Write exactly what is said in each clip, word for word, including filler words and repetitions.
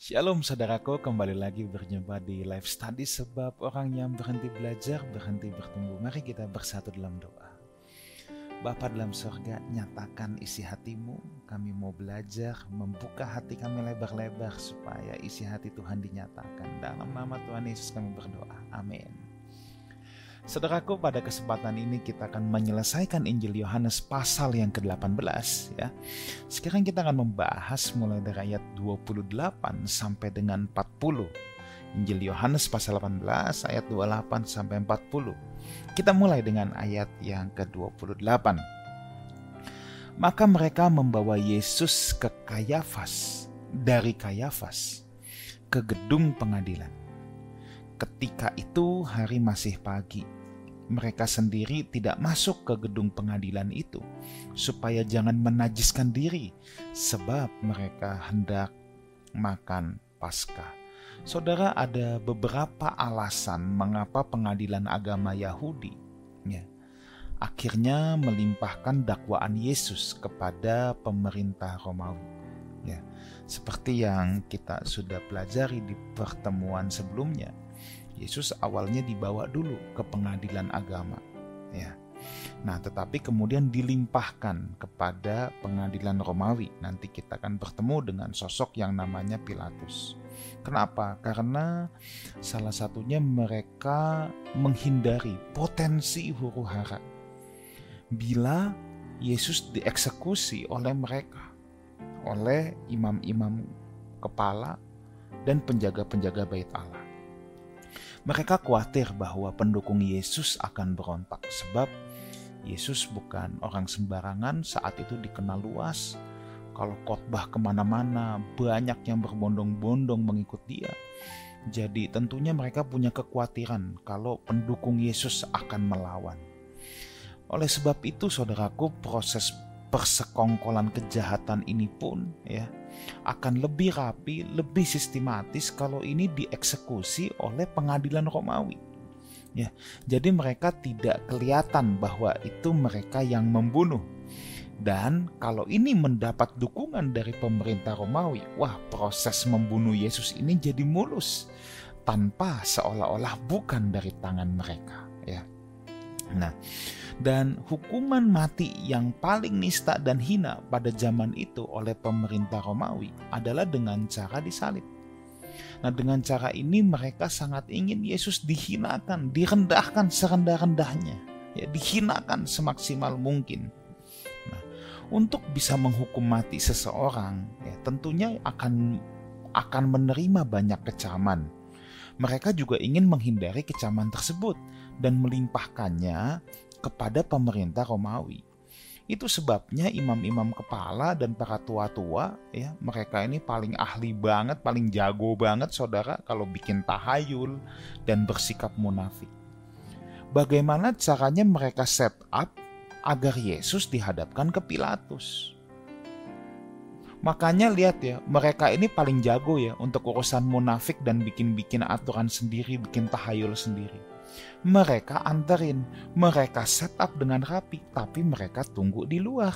Shalom saudaraku, kembali lagi berjumpa di Life Study, sebab orang yang berhenti belajar, berhenti bertumbuh. Mari kita bersatu dalam doa. Bapa dalam surga, nyatakan isi hatimu. Kami mau belajar, membuka hati kami lebar-lebar supaya isi hati Tuhan dinyatakan. Dalam nama Tuhan Yesus kami berdoa, amin. Saudaraku, pada kesempatan ini kita akan menyelesaikan Injil Yohanes pasal yang ke delapan belas ya. Sekarang kita akan membahas mulai dari ayat dua puluh delapan sampai dengan empat puluh. Injil Yohanes pasal delapan belas ayat dua puluh delapan sampai empat puluh. Kita mulai dengan ayat yang ke dua puluh delapan. Maka mereka membawa Yesus ke Kayafas, dari Kayafas ke gedung pengadilan. Ketika itu hari masih pagi. Mereka sendiri tidak masuk ke gedung pengadilan itu, supaya jangan menajiskan diri, sebab mereka hendak makan Paskah. Saudara, ada beberapa alasan mengapa pengadilan agama Yahudi ya, akhirnya melimpahkan dakwaan Yesus kepada pemerintah Romawi. Ya, seperti yang kita sudah pelajari di pertemuan sebelumnya. Yesus awalnya dibawa dulu ke pengadilan agama, ya. Nah, tetapi kemudian dilimpahkan kepada pengadilan Romawi. Nanti kita akan bertemu dengan sosok yang namanya Pilatus. Kenapa? Karena salah satunya mereka menghindari potensi huru-hara bila Yesus dieksekusi oleh mereka, oleh imam-imam kepala dan penjaga-penjaga bait Allah. Mereka khawatir bahwa pendukung Yesus akan berontak, sebab Yesus bukan orang sembarangan. Saat itu dikenal luas. Kalau khotbah kemana-mana, banyak yang berbondong-bondong mengikut dia. Jadi tentunya mereka punya kekhawatiran kalau pendukung Yesus akan melawan. Oleh sebab itu, saudaraku, proses persekongkolan kejahatan ini pun ya akan lebih rapi, lebih sistematis kalau ini dieksekusi oleh pengadilan Romawi. Ya, jadi mereka tidak kelihatan bahwa itu mereka yang membunuh. Dan kalau ini mendapat dukungan dari pemerintah Romawi, wah, proses membunuh Yesus ini jadi mulus tanpa seolah-olah bukan dari tangan mereka, ya. Nah, dan hukuman mati yang paling nista dan hina pada zaman itu oleh pemerintah Romawi adalah dengan cara disalib. Nah, dengan cara ini mereka sangat ingin Yesus dihinakan, direndahkan serendah-rendahnya, ya, dihinakan semaksimal mungkin. Nah, untuk bisa menghukum mati seseorang, ya, tentunya akan akan menerima banyak kecaman. Mereka juga ingin menghindari kecaman tersebut dan melimpahkannya kepada pemerintah Romawi. Itu sebabnya imam-imam kepala dan para tua-tua, ya, mereka ini paling ahli banget, paling jago banget, saudara, kalau bikin tahayul dan bersikap munafik. Bagaimana caranya mereka set up agar Yesus dihadapkan ke Pilatus? Makanya lihat ya, mereka ini paling jago ya untuk urusan munafik dan bikin-bikin aturan sendiri, bikin tahayul sendiri. Mereka anterin, mereka set up dengan rapi, tapi mereka tunggu di luar.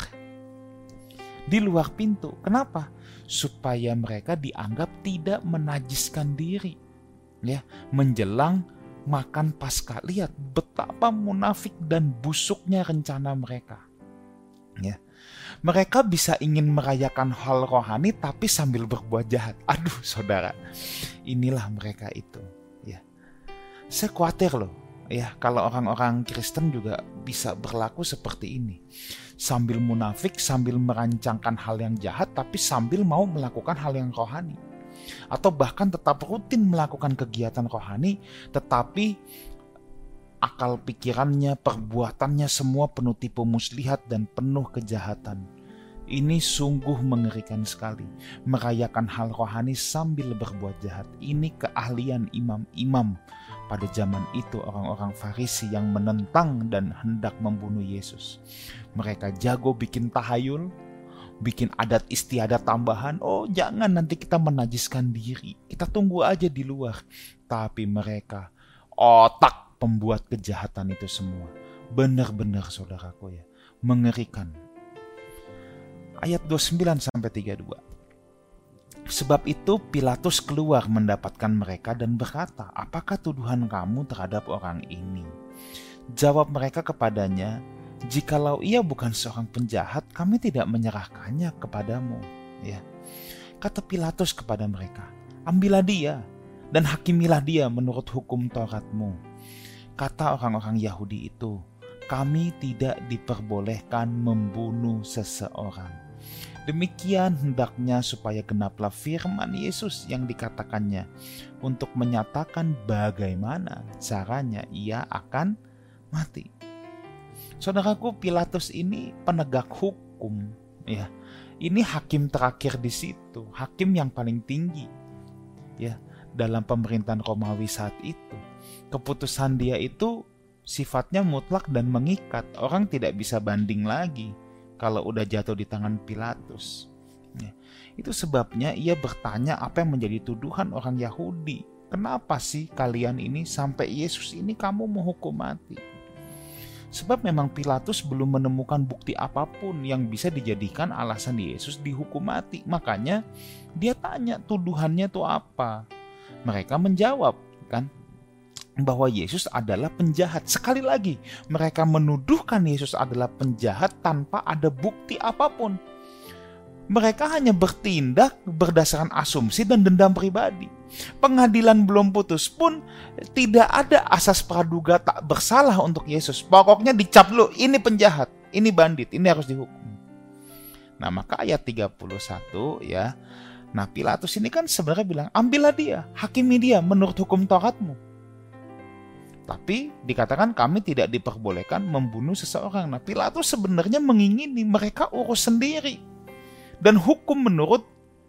Di luar pintu. Kenapa? Supaya mereka dianggap tidak menajiskan diri. Ya, menjelang makan Paskah. Lihat betapa munafik dan busuknya rencana mereka. Ya. Mereka bisa ingin merayakan hal rohani tapi sambil berbuat jahat. Aduh, saudara, inilah mereka itu. Ya, saya khawatir loh, ya, kalau orang-orang Kristen juga bisa berlaku seperti ini, sambil munafik, sambil merancangkan hal yang jahat, tapi sambil mau melakukan hal yang rohani, atau bahkan tetap rutin melakukan kegiatan rohani, tetapi akal pikirannya, perbuatannya semua penuh tipu muslihat dan penuh kejahatan. Ini sungguh mengerikan sekali. Merayakan hal rohani sambil berbuat jahat. Ini keahlian imam-imam pada zaman itu, orang-orang Farisi yang menentang dan hendak membunuh Yesus. Mereka jago bikin tahayul, bikin adat istiadat tambahan. Oh, jangan nanti kita menajiskan diri. Kita tunggu aja di luar. Tapi mereka otak pembuat kejahatan itu semua. Benar-benar, saudaraku, ya, mengerikan. Ayat dua puluh sembilan sampai tiga puluh dua. Sebab itu Pilatus keluar mendapatkan mereka dan berkata, "Apakah tuduhan kamu terhadap orang ini?" Jawab mereka kepadanya, "Jikalau ia bukan seorang penjahat, kami tidak menyerahkannya kepadamu." Ya. Kata Pilatus kepada mereka, "Ambillah dia dan hakimilah dia menurut hukum Tauratmu." Kata orang-orang Yahudi itu, "Kami tidak diperbolehkan membunuh seseorang." Demikian hendaknya supaya genaplah firman Yesus yang dikatakannya untuk menyatakan bagaimana caranya ia akan mati. Saudaraku, Pilatus ini penegak hukum, ya. Ini hakim terakhir di situ, hakim yang paling tinggi, ya, dalam pemerintahan Romawi saat itu. Keputusan dia itu sifatnya mutlak dan mengikat. Orang tidak bisa banding lagi kalau udah jatuh di tangan Pilatus. Ya. Itu sebabnya ia bertanya apa yang menjadi tuduhan orang Yahudi. Kenapa sih kalian ini sampai Yesus ini kamu mau hukum mati? Sebab memang Pilatus belum menemukan bukti apapun yang bisa dijadikan alasan Yesus dihukum mati. Makanya dia tanya tuduhannya itu apa. Mereka menjawab kan bahwa Yesus adalah penjahat. Sekali lagi mereka menuduhkan Yesus adalah penjahat tanpa ada bukti apapun. Mereka hanya bertindak berdasarkan asumsi dan dendam pribadi. Pengadilan belum putus pun tidak ada asas praduga tak bersalah untuk Yesus. Pokoknya dicap lu, ini penjahat, ini bandit, ini harus dihukum. Nah, maka ayat tiga puluh satu ya. Nah, Pilatus ini kan sebenarnya bilang, "Ambillah dia, hakimi dia menurut hukum Tauratmu." Tapi dikatakan kami tidak diperbolehkan membunuh seseorang. Nah, Pilatus sebenarnya mengingini mereka urus sendiri dan hukum menurut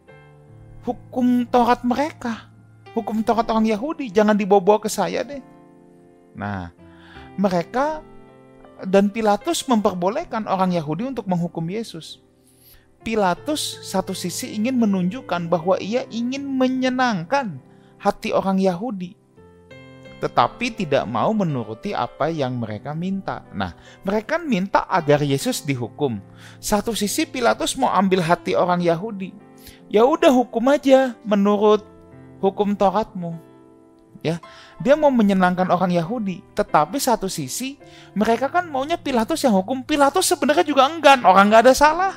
hukum Taurat mereka. Hukum Taurat orang Yahudi, jangan dibawa-bawa ke saya deh. Nah, mereka dan Pilatus memperbolehkan orang Yahudi untuk menghukum Yesus. Pilatus satu sisi ingin menunjukkan bahwa ia ingin menyenangkan hati orang Yahudi, tetapi tidak mau menuruti apa yang mereka minta. Nah, mereka minta agar Yesus dihukum. Satu sisi Pilatus mau ambil hati orang Yahudi. Ya udah, hukum aja menurut hukum Tauratmu. Ya, dia mau menyenangkan orang Yahudi, tetapi satu sisi mereka kan maunya Pilatus yang hukum. Pilatus sebenarnya juga enggan, orang nggak ada salah.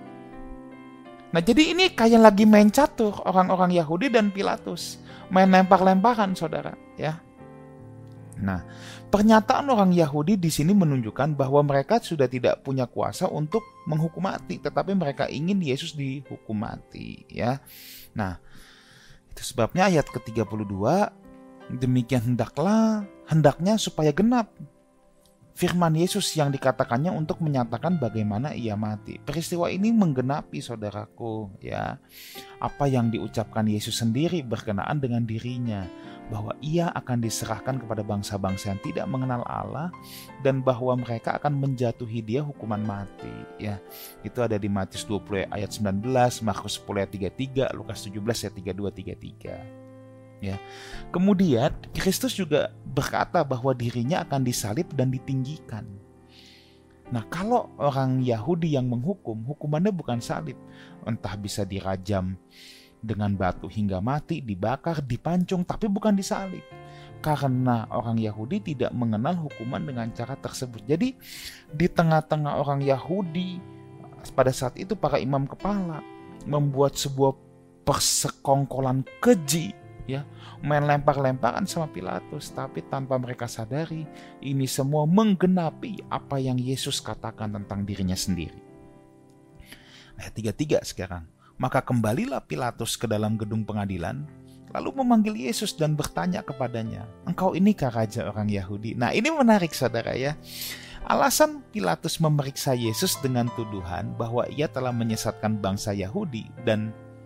Nah, jadi ini kayak lagi main catur orang-orang Yahudi dan Pilatus, main lempar-lemparan, saudara. Ya. Nah, pernyataan orang Yahudi di sini menunjukkan bahwa mereka sudah tidak punya kuasa untuk menghukum mati, tetapi mereka ingin Yesus dihukum mati. Ya. Nah, itu sebabnya ayat ke tiga puluh dua, demikian hendaklah, hendaknya supaya genap firman Yesus yang dikatakannya untuk menyatakan bagaimana ia mati. Peristiwa ini menggenapi, saudaraku, ya, apa yang diucapkan Yesus sendiri berkenaan dengan dirinya, bahwa ia akan diserahkan kepada bangsa-bangsa yang tidak mengenal Allah dan bahwa mereka akan menjatuhi dia hukuman mati. Ya, itu ada di Matius dua puluh ayat sembilan belas, Markus sepuluh ayat tiga puluh tiga, Lukas tujuh belas ayat tiga puluh dua tiga puluh tiga. Ya. Kemudian Kristus juga berkata bahwa dirinya akan disalib dan ditinggikan. Nah, kalau orang Yahudi yang menghukum, hukumannya bukan salib, entah bisa dirajam dengan batu hingga mati, dibakar, dipancung, tapi bukan disalib. Karena orang Yahudi tidak mengenal hukuman dengan cara tersebut. Jadi di tengah-tengah orang Yahudi pada saat itu para imam kepala membuat sebuah persekongkolan keji, ya, main lempar-lemparan sama Pilatus, tapi tanpa mereka sadari ini semua menggenapi apa yang Yesus katakan tentang dirinya sendiri. Ayat tiga puluh tiga sekarang. Maka kembalilah Pilatus ke dalam gedung pengadilan, lalu memanggil Yesus dan bertanya kepadanya, "Engkau inikah raja orang Yahudi?" Nah, ini menarik, saudara, ya. Alasan Pilatus memeriksa Yesus dengan tuduhan bahwa ia telah menyesatkan bangsa Yahudi dan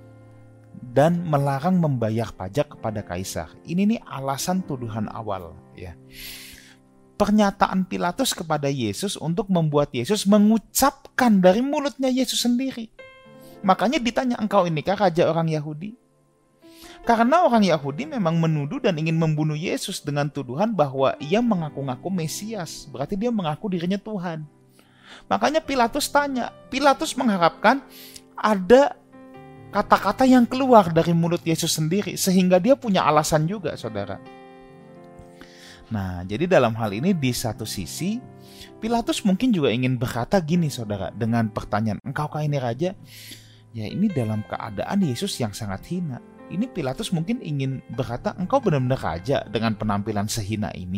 dan melarang membayar pajak kepada kaisar. Ini nih alasan tuduhan awal, ya. Pernyataan Pilatus kepada Yesus untuk membuat Yesus mengucapkan dari mulutnya Yesus sendiri. Makanya ditanya, "Engkau inikah raja orang Yahudi?" Karena orang Yahudi memang menuduh dan ingin membunuh Yesus dengan tuduhan bahwa ia mengaku-ngaku Mesias. Berarti dia mengaku dirinya Tuhan. Makanya Pilatus tanya. Pilatus mengharapkan ada kata-kata yang keluar dari mulut Yesus sendiri, sehingga dia punya alasan juga, saudara. Nah, jadi dalam hal ini di satu sisi, Pilatus mungkin juga ingin berkata gini, saudara, dengan pertanyaan, engkaukah ini raja? Ya, ini dalam keadaan Yesus yang sangat hina. Ini Pilatus mungkin ingin berkata, engkau benar-benar raja dengan penampilan sehina ini.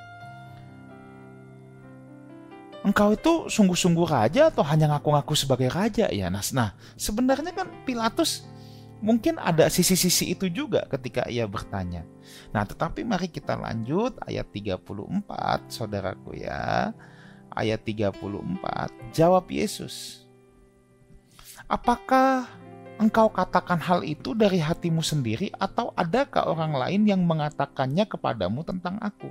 Engkau itu sungguh-sungguh raja atau hanya ngaku-ngaku sebagai raja? Ya, nah, nah sebenarnya kan Pilatus mungkin ada sisi-sisi itu juga ketika ia bertanya. Nah, tetapi mari kita lanjut ayat tiga puluh empat, saudaraku ya. Ayat tiga puluh empat, jawab Yesus, apakah engkau katakan hal itu dari hatimu sendiri atau adakah orang lain yang mengatakannya kepadamu tentang aku?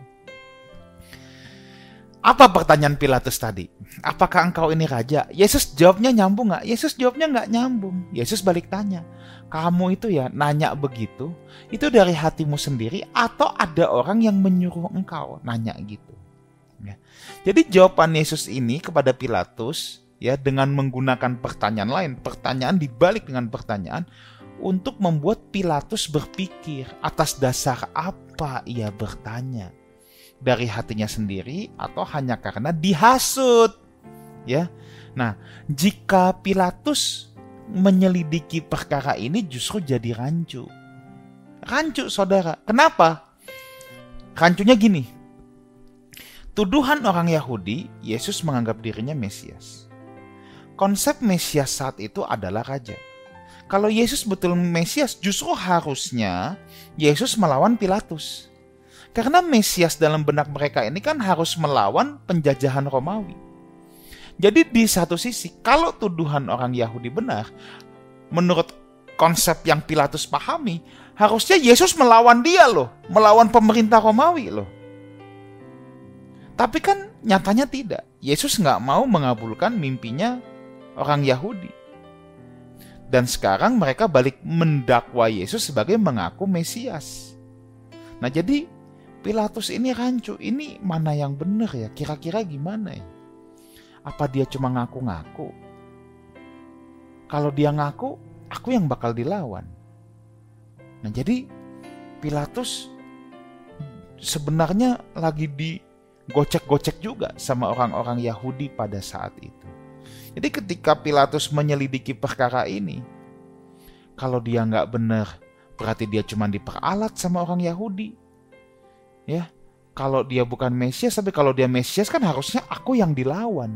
Apa pertanyaan Pilatus tadi? Apakah engkau ini raja? Yesus jawabnya nyambung gak? Yesus jawabnya gak nyambung. Yesus balik tanya, kamu itu ya nanya begitu, itu dari hatimu sendiri atau ada orang yang menyuruh engkau nanya gitu? Ya. Jadi jawaban Yesus ini kepada Pilatus, ya, dengan menggunakan pertanyaan lain, pertanyaan dibalik dengan pertanyaan, untuk membuat Pilatus berpikir atas dasar apa ia bertanya, dari hatinya sendiri atau hanya karena dihasut, ya. Nah, jika Pilatus menyelidiki perkara ini justru jadi rancu, rancu saudara. Kenapa? Rancunya gini, tuduhan orang Yahudi, Yesus menganggap dirinya Mesias. Konsep Mesias saat itu adalah raja. Kalau Yesus betul Mesias, justru harusnya Yesus melawan Pilatus. Karena Mesias dalam benak mereka ini kan harus melawan penjajahan Romawi. Jadi di satu sisi, kalau tuduhan orang Yahudi benar, menurut konsep yang Pilatus pahami, harusnya Yesus melawan dia loh, melawan pemerintah Romawi loh. Tapi kan nyatanya tidak. Yesus nggak mau mengabulkan mimpinya orang Yahudi. Dan sekarang mereka balik mendakwa Yesus sebagai mengaku Mesias. Nah, jadi Pilatus ini rancu. Ini mana yang benar ya? Kira-kira gimana ya? Apa dia cuma ngaku-ngaku? Kalau dia ngaku, aku yang bakal dilawan. Nah, jadi Pilatus sebenarnya lagi digocek-gocek juga sama orang-orang Yahudi pada saat itu. Jadi ketika Pilatus menyelidiki perkara ini, kalau dia nggak benar, berarti dia cuma diperalat sama orang Yahudi. Ya, kalau dia bukan Mesias, tapi kalau dia Mesias kan harusnya aku yang dilawan.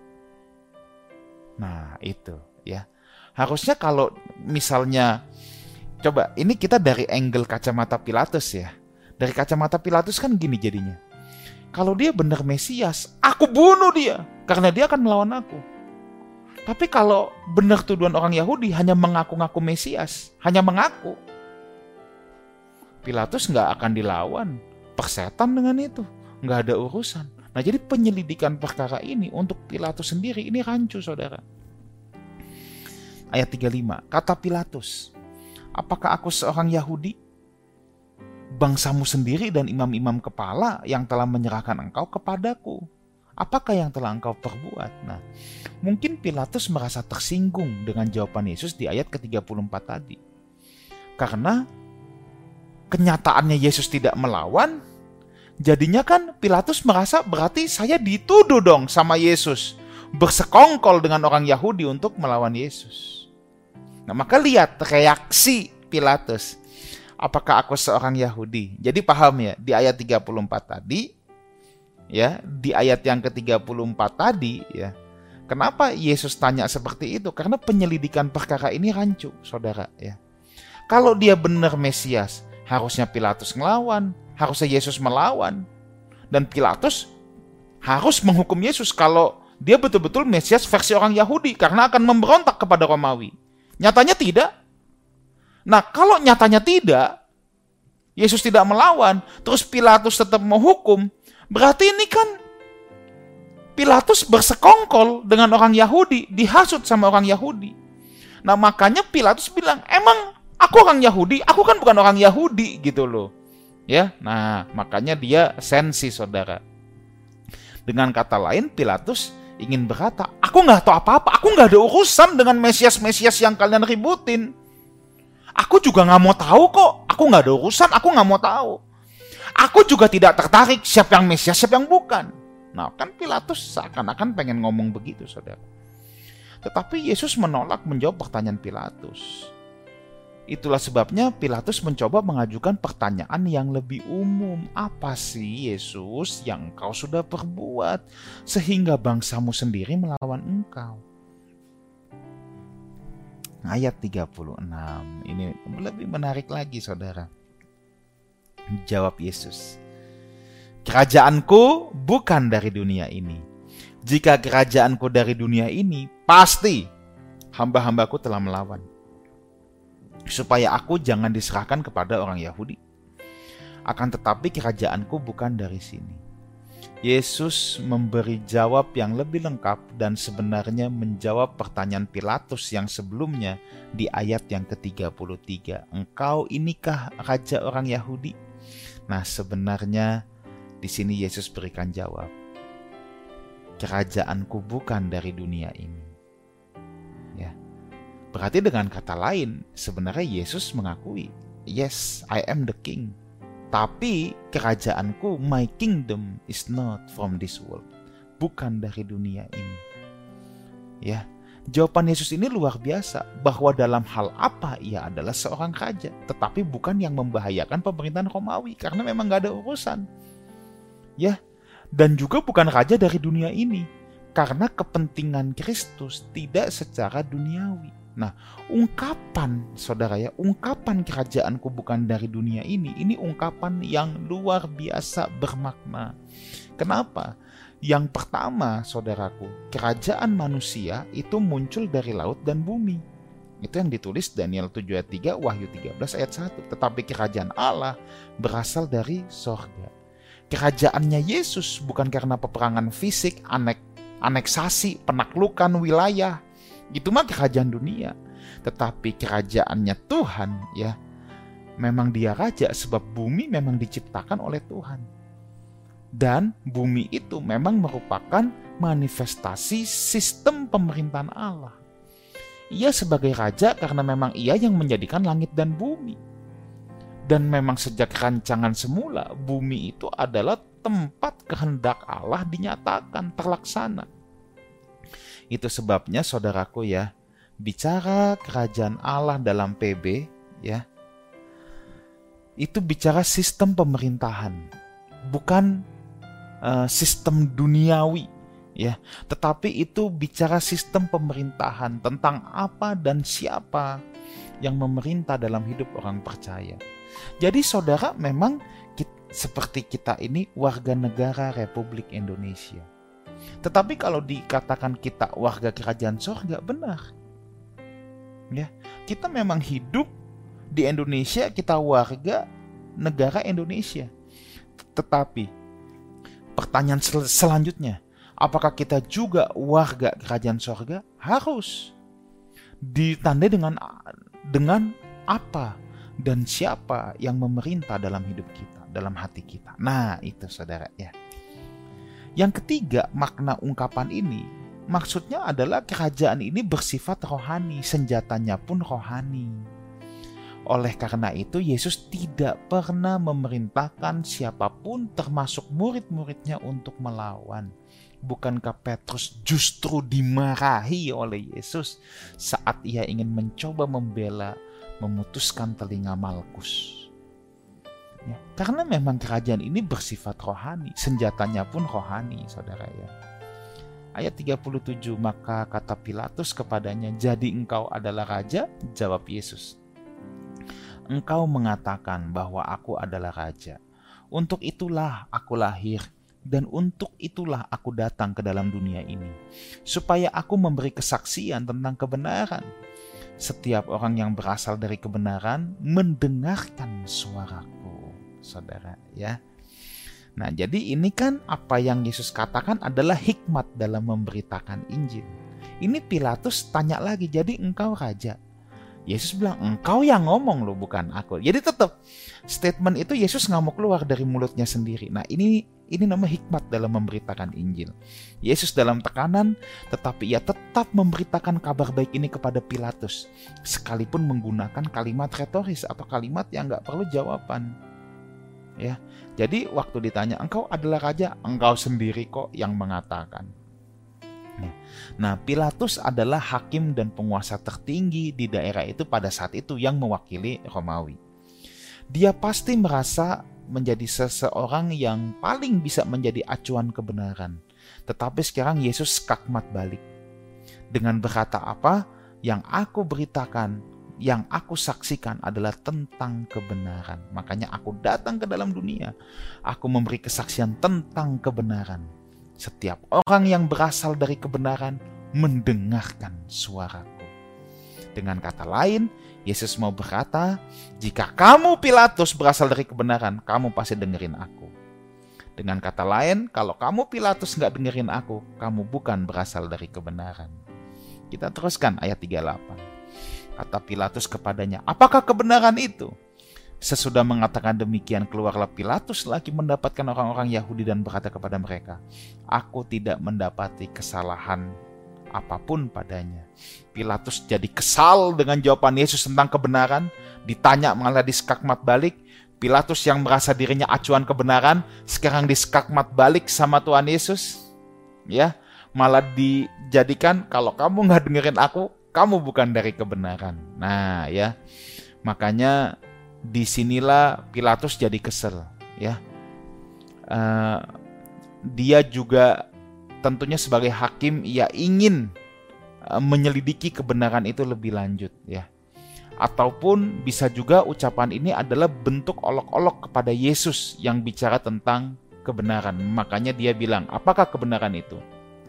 Nah, itu ya. Harusnya kalau misalnya, coba ini kita dari angle kacamata Pilatus ya. Dari kacamata Pilatus kan gini jadinya. Kalau dia benar Mesias, aku bunuh dia karena dia akan melawan aku. Tapi kalau benar tuduhan orang Yahudi hanya mengaku-ngaku Mesias, hanya mengaku, Pilatus nggak akan dilawan, persetan dengan itu, nggak ada urusan. Nah, jadi penyelidikan perkara ini untuk Pilatus sendiri ini rancu, saudara. Ayat tiga puluh lima, kata Pilatus, apakah aku seorang Yahudi? Bangsamu sendiri dan imam-imam kepala yang telah menyerahkan engkau kepadaku. Apakah yang telah engkau perbuat? Nah, mungkin Pilatus merasa tersinggung dengan jawaban Yesus di ayat ke tiga puluh empat tadi. Karena kenyataannya Yesus tidak melawan, jadinya kan Pilatus merasa berarti saya dituduh dong sama Yesus, bersekongkol dengan orang Yahudi untuk melawan Yesus. Nah, maka lihat reaksi Pilatus. Apakah aku seorang Yahudi? Jadi paham ya, di ayat tiga puluh empat tadi, ya, di ayat yang ke tiga puluh empat tadi, ya, kenapa Yesus tanya seperti itu? Karena penyelidikan perkara ini rancu, saudara. Ya, kalau dia benar Mesias, harusnya Pilatus ngelawan, harusnya Yesus melawan, dan Pilatus harus menghukum Yesus kalau dia betul-betul Mesias versi orang Yahudi, karena akan memberontak kepada Romawi. Nyatanya tidak. Nah, kalau nyatanya tidak, Yesus tidak melawan, terus Pilatus tetap menghukum, berarti ini kan Pilatus bersekongkol dengan orang Yahudi, dihasut sama orang Yahudi. Nah, makanya Pilatus bilang, emang aku orang Yahudi? Aku kan bukan orang Yahudi gitu loh. Ya, nah makanya dia sensi, saudara. Dengan kata lain, Pilatus ingin berkata, aku nggak tahu apa-apa, aku nggak ada urusan dengan Mesias-Mesias yang kalian ributin. Aku juga nggak mau tahu kok. Aku nggak ada urusan, aku nggak mau tahu. Aku juga tidak tertarik siapa yang Mesias, siapa yang bukan. Nah, kan Pilatus seakan-akan pengen ngomong begitu, saudara. Tetapi Yesus menolak menjawab pertanyaan Pilatus. Itulah sebabnya Pilatus mencoba mengajukan pertanyaan yang lebih umum. Apa sih Yesus yang engkau sudah perbuat sehingga bangsamu sendiri melawan engkau? Ayat tiga puluh enam, ini lebih menarik lagi, saudara. Jawab Yesus, kerajaanku bukan dari dunia ini. Jika kerajaanku dari dunia ini, pasti hamba-hambaku telah melawan, supaya aku jangan diserahkan kepada orang Yahudi. Akan tetapi kerajaanku bukan dari sini. Yesus memberi jawab yang lebih lengkap dan sebenarnya menjawab pertanyaan Pilatus yang sebelumnya di ayat yang ke tiga puluh tiga. Engkau inikah raja orang Yahudi? Nah, sebenarnya di sini Yesus berikan jawab. Kerajaanku bukan dari dunia ini. Ya. Berarti dengan kata lain, sebenarnya Yesus mengakui, yes, I am the king. Tapi kerajaanku, my kingdom is not from this world. Bukan dari dunia ini. Ya, jawaban Yesus ini luar biasa, bahwa dalam hal apa ia adalah seorang raja, tetapi bukan yang membahayakan pemerintahan Romawi, karena memang gak ada urusan. Ya, dan juga bukan raja dari dunia ini, karena kepentingan Kristus tidak secara duniawi. Nah, ungkapan, saudara ya, ungkapan kerajaanku bukan dari dunia ini, ini ungkapan yang luar biasa bermakna. Kenapa? Yang pertama, saudaraku, kerajaan manusia itu muncul dari laut dan bumi. Itu yang ditulis Daniel tujuh ayat tiga, Wahyu tiga belas ayat satu. Tetapi kerajaan Allah berasal dari sorga. Kerajaannya Yesus bukan karena peperangan fisik, anek, aneksasi, penaklukan wilayah. Itu mah kerajaan dunia. Tetapi kerajaannya Tuhan, ya, memang dia raja sebab bumi memang diciptakan oleh Tuhan. Dan bumi itu memang merupakan manifestasi sistem pemerintahan Allah. Ia sebagai raja karena memang ia yang menjadikan langit dan bumi. Dan memang sejak rancangan semula, bumi itu adalah tempat kehendak Allah dinyatakan, terlaksana. Itu sebabnya, saudaraku ya, bicara kerajaan Allah dalam P B, ya, itu bicara sistem pemerintahan, bukan uh, sistem duniawi, ya, tetapi itu bicara sistem pemerintahan tentang apa dan siapa yang memerintah dalam hidup orang percaya. Jadi saudara, memang kita, seperti kita ini warga negara Republik Indonesia. Tetapi kalau dikatakan kita warga kerajaan sorga, benar. Ya, kita memang hidup di Indonesia, kita warga negara Indonesia. Tetapi pertanyaan sel- selanjutnya, apakah kita juga warga kerajaan sorga? Harus. Ditandai dengan dengan apa dan siapa yang memerintah dalam hidup kita, dalam hati kita. Nah, itu saudara ya. Yang ketiga, makna ungkapan ini maksudnya adalah kerajaan ini bersifat rohani, senjatanya pun rohani. Oleh karena itu, Yesus tidak pernah memerintahkan siapapun termasuk murid-muridnya untuk melawan. Bukankah Petrus justru dimarahi oleh Yesus saat ia ingin mencoba membela, memutuskan telinga Malkus? Ya, karena memang kerajaan ini bersifat rohani, senjatanya pun rohani, saudara ya. Ayat tiga puluh tujuh, maka kata Pilatus kepadanya, jadi engkau adalah raja? Jawab Yesus, engkau mengatakan bahwa aku adalah raja. Untuk itulah aku lahir, dan untuk itulah aku datang ke dalam dunia ini, supaya aku memberi kesaksian tentang kebenaran. Setiap orang yang berasal dari kebenaran mendengarkan suaraku. Saudara ya. Nah, jadi ini kan apa yang Yesus katakan adalah hikmat dalam memberitakan Injil. Ini Pilatus tanya lagi, jadi engkau raja? Yesus bilang, engkau yang ngomong loh, bukan aku. Jadi tetap statement itu Yesus nggak mau keluar dari mulutnya sendiri. Nah ini ini nama hikmat dalam memberitakan Injil. Yesus dalam tekanan, tetapi ia tetap memberitakan kabar baik ini kepada Pilatus, sekalipun menggunakan kalimat retoris atau kalimat yang nggak perlu jawaban. Ya, jadi waktu ditanya, engkau adalah raja, engkau sendiri kok yang mengatakan. Nah, Pilatus adalah hakim dan penguasa tertinggi di daerah itu pada saat itu yang mewakili Romawi. Dia pasti merasa menjadi seseorang yang paling bisa menjadi acuan kebenaran. Tetapi sekarang Yesus skakmat balik dengan berkata apa? Yang aku beritakan, yang aku saksikan adalah tentang kebenaran. Makanya aku datang ke dalam dunia. Aku memberi kesaksian tentang kebenaran. Setiap orang yang berasal dari kebenaran mendengarkan suaraku. Dengan kata lain, Yesus mau berkata, jika kamu Pilatus berasal dari kebenaran, kamu pasti dengerin aku. Dengan kata lain, kalau kamu Pilatus gak dengerin aku, kamu bukan berasal dari kebenaran. Kita teruskan ayat tiga puluh delapan. Kata Pilatus kepadanya, apakah kebenaran itu? Sesudah mengatakan demikian, keluarlah Pilatus lagi mendapatkan orang-orang Yahudi dan berkata kepada mereka, aku tidak mendapati kesalahan apapun padanya. Pilatus jadi kesal dengan jawaban Yesus tentang kebenaran, ditanya malah diskakmat balik. Pilatus yang merasa dirinya acuan kebenaran, sekarang diskakmat balik sama Tuhan Yesus. Ya, malah dijadikan, kalau kamu nggak dengerin aku, kamu bukan dari kebenaran. Nah, ya, makanya disinilah Pilatus jadi kesel, ya. Uh, dia juga tentunya sebagai hakim, ia ingin uh, menyelidiki kebenaran itu lebih lanjut, ya. Ataupun bisa juga ucapan ini adalah bentuk olok-olok kepada Yesus yang bicara tentang kebenaran. Makanya dia bilang, apakah kebenaran itu?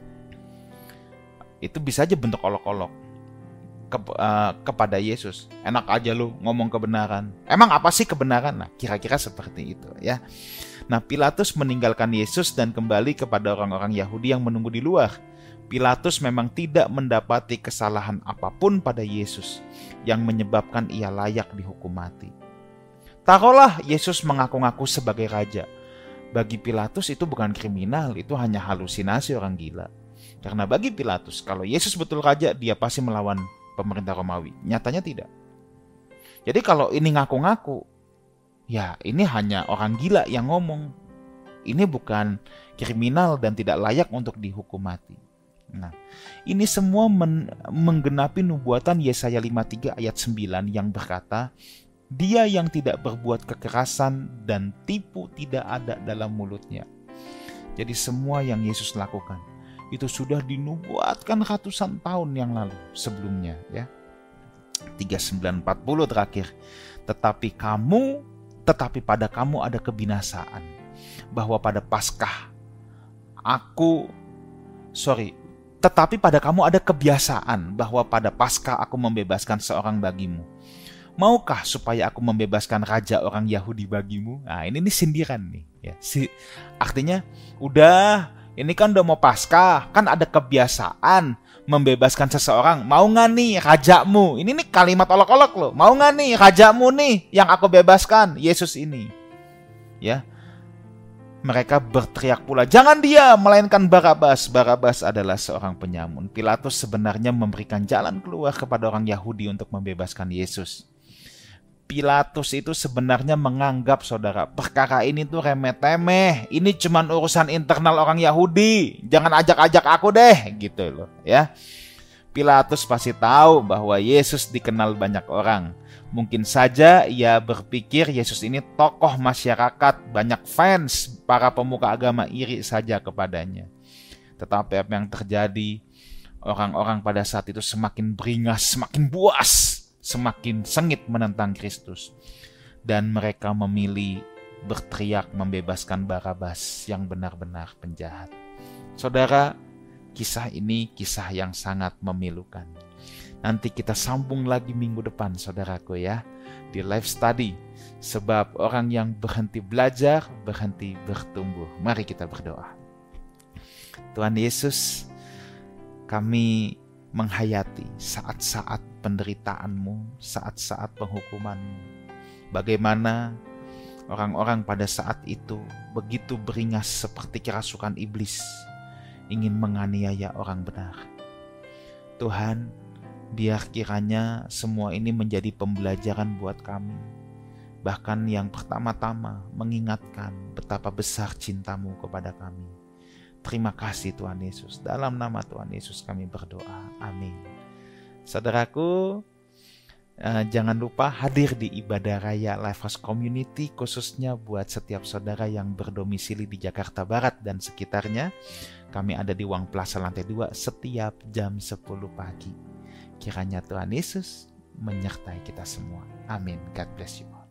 Itu bisa aja bentuk olok-olok Ke, uh, kepada Yesus. Enak aja lu ngomong kebenaran. Emang apa sih kebenaran? Nah, kira-kira seperti itu, ya. Nah, Pilatus meninggalkan Yesus dan kembali kepada orang-orang Yahudi yang menunggu di luar. Pilatus memang tidak mendapati kesalahan apapun pada Yesus yang menyebabkan ia layak dihukum mati. Taruhlah Yesus mengaku-ngaku sebagai raja. Bagi Pilatus itu bukan kriminal, itu hanya halusinasi orang gila. Karena bagi Pilatus, kalau Yesus betul raja, dia pasti melawan pemerintah Romawi. Nyatanya tidak. Jadi kalau ini ngaku-ngaku, ya ini hanya orang gila yang ngomong. Ini bukan kriminal dan tidak layak untuk dihukum mati. Nah, ini semua men- menggenapi nubuatan Yesaya lima puluh tiga ayat sembilan yang berkata, dia yang tidak berbuat kekerasan dan tipu tidak ada dalam mulutnya. Jadi semua yang Yesus lakukan itu sudah dinubuatkan ratusan tahun yang lalu sebelumnya, ya. tiga puluh sembilan empat puluh terakhir. Tetapi kamu, tetapi pada kamu ada kebinasaan, bahwa pada Paskah aku sorry, tetapi pada kamu ada kebiasaan bahwa pada Paskah aku membebaskan seorang bagimu. Maukah supaya aku membebaskan raja orang Yahudi bagimu? Nah, ini, ini sindiran nih, ya. Si, artinya udah ini kan udah mau Paskah, kan ada kebiasaan membebaskan seseorang. Mau gak nih rajamu? Ini nih kalimat olok-olok loh. Mau gak nih rajamu nih yang aku bebaskan? Yesus ini. Ya. Mereka berteriak pula, jangan dia, melainkan Barabas. Barabas adalah seorang penyamun. Pilatus sebenarnya memberikan jalan keluar kepada orang Yahudi untuk membebaskan Yesus. Pilatus itu sebenarnya menganggap, saudara, perkara ini tuh remeh-temeh. Ini cuman urusan internal orang Yahudi. Jangan ajak-ajak aku deh, gitu loh, ya. Pilatus pasti tahu bahwa Yesus dikenal banyak orang. Mungkin saja ia berpikir Yesus ini tokoh masyarakat, banyak fans, para pemuka agama iri saja kepadanya. Tetapi apa yang terjadi? Orang-orang pada saat itu semakin beringas, semakin buas, semakin sengit menentang Kristus. Dan mereka memilih berteriak membebaskan Barabas yang benar-benar penjahat. Saudara, kisah ini kisah yang sangat memilukan. Nanti kita sambung lagi minggu depan, saudaraku, ya, di live study. Sebab orang yang berhenti belajar, berhenti bertumbuh. Mari kita berdoa. Tuhan Yesus, kami menghayati saat-saat penderitaan-Mu, saat-saat penghukuman-Mu. Bagaimana orang-orang pada saat itu begitu beringas seperti kerasukan iblis, ingin menganiaya orang benar. Tuhan, biar kiranya semua ini menjadi pembelajaran buat kami. Bahkan yang pertama-tama mengingatkan betapa besar cinta-Mu kepada kami. Terima kasih Tuhan Yesus. Dalam nama Tuhan Yesus kami berdoa. Amin. Saudaraku, eh, jangan lupa hadir di ibadah raya Lifehouse Community, khususnya buat setiap saudara yang berdomisili di Jakarta Barat dan sekitarnya. Kami ada di Wang Plaza lantai dua setiap jam sepuluh pagi. Kiranya Tuhan Yesus menyertai kita semua. Amin. God bless you all.